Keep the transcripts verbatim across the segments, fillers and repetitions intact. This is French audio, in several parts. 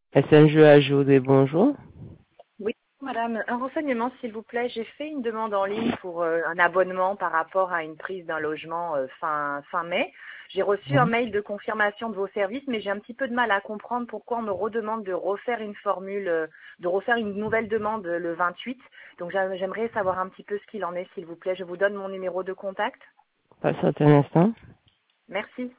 S N G A Jodé, bonjour. Oui, madame, un renseignement s'il vous plaît. J'ai fait une demande en ligne pour euh, un abonnement par rapport à une prise d'un logement euh, fin, fin mai. J'ai reçu un Oui. mail de confirmation de vos services, mais j'ai un petit peu de mal à comprendre pourquoi on me redemande de refaire une formule, euh, de refaire une nouvelle demande euh, le vingt-huit. Donc j'a- j'aimerais savoir un petit peu ce qu'il en est, s'il vous plaît. Je vous donne mon numéro de contact. Patientez un instant. Merci.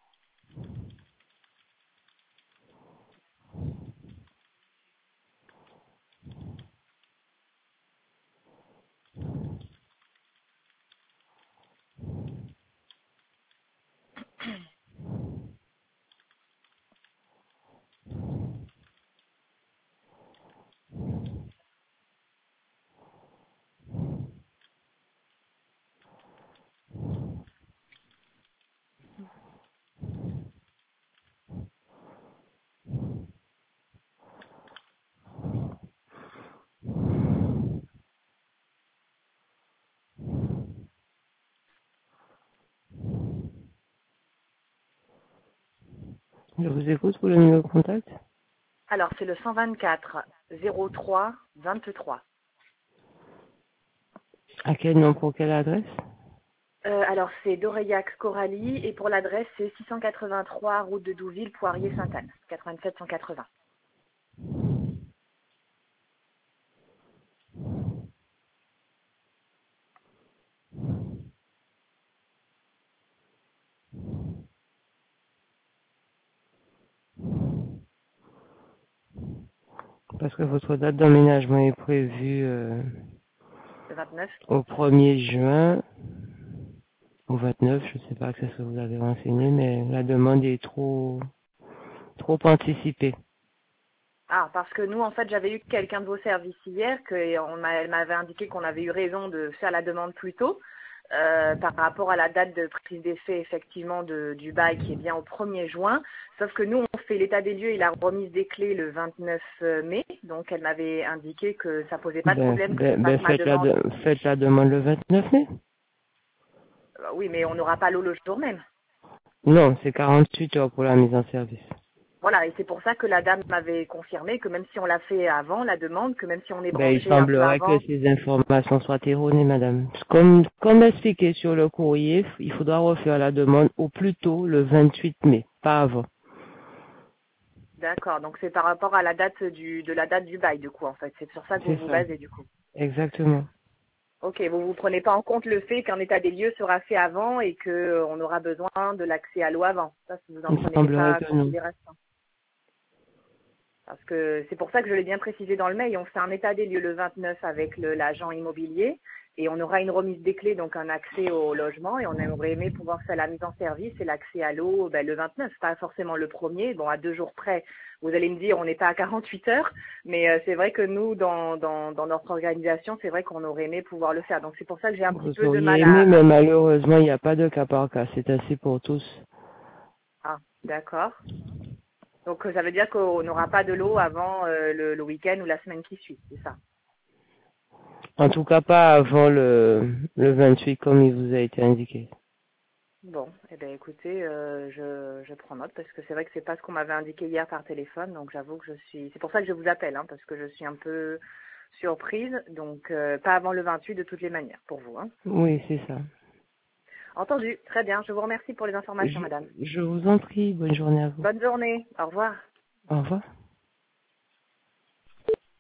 Je vous écoute pour le numéro de contact. Alors c'est le cent vingt-quatre zéro trois vingt-trois. À quel nom, pour quelle adresse? Euh, alors, c'est d'Oreilhac Coralie et pour l'adresse, c'est six cent quatre-vingt-trois route de Douville, Poirier-Sainte-Anne, quatre-vingt-sept cent quatre-vingts. Parce que votre date d'emménagement est prévue euh, Le vingt-neuf. au premier juin, au vingt-neuf, je ne sais pas ce que vous avez renseigné, mais la demande est trop, trop anticipée. Ah, parce que nous, en fait, j'avais eu quelqu'un de vos services hier, que on m'a- elle m'avait indiqué qu'on avait eu raison de faire la demande plus tôt, euh, par rapport à la date de prise d'effet, effectivement, de- du bail qui est bien au premier juin. Sauf que nous, on fait l'état des lieux et la remise des clés le vingt-neuf mai. Donc, elle m'avait indiqué que ça posait pas de Ben, problème que je ben, fasse ben ma faites, la demande. de- faites la demande le vingt-neuf mai. Euh, Oui, mais on n'aura pas l'eau le jour même. Non, c'est quarante-huit heures pour la mise en service. Voilà, et c'est pour ça que la dame m'avait confirmé que même si on l'a fait avant, la demande, que même si on est Ben, il branché un peu semblerait que avant, ces informations soient erronées, madame. Comme, comme expliqué sur le courrier, il faudra refaire la demande au plus tôt le vingt-huit mai, pas avant. d'accord, donc c'est par rapport à la date du, de la date du bail, du coup, en fait. C'est sur ça que vous C'est vous ça. basez, du coup. Exactement. Ok, vous vous prenez pas en compte le fait qu'un état des lieux sera fait avant et que euh, on aura besoin de l'accès à l'eau avant. Ça, vous n'en Il prenez semblerait pas que non. considération. Parce que c'est pour ça que je l'ai bien précisé dans le mail. On fait un état des lieux le vingt-neuf avec le- l'agent immobilier et on aura une remise des clés, donc un accès au logement et on aurait aimé pouvoir faire la mise en service et l'accès à l'eau ben, le vingt-neuf, pas forcément le premier. Bon, à deux jours près, vous allez me dire on n'est pas à quarante-huit heures, mais euh, c'est vrai que nous, dans, dans, dans notre organisation, c'est vrai qu'on aurait aimé pouvoir le faire. Donc c'est pour ça que j'ai un petit Vous peu de auriez mal aimé, à... mais à... malheureusement, il n'y a pas de cas par cas. C'est ainsi pour tous. Ah, d'accord. Donc euh, ça veut dire qu'on n'aura pas de l'eau avant euh, le, le week-end ou la semaine qui suit, c'est ça? En tout cas, pas avant le, le vingt-huit, comme il vous a été indiqué. Bon, eh bien écoutez, euh, je, je prends note parce que c'est vrai que c'est pas ce qu'on m'avait indiqué hier par téléphone, donc j'avoue que je suis. C'est pour ça que je vous appelle, hein, parce que je suis un peu surprise, donc euh, pas avant le vingt-huit de toutes les manières pour vous. Hein. Oui, c'est ça. Entendu, très bien. Je vous remercie pour les informations, Je, madame. je vous en prie. Bonne journée à vous. Bonne journée. Au revoir. Au revoir.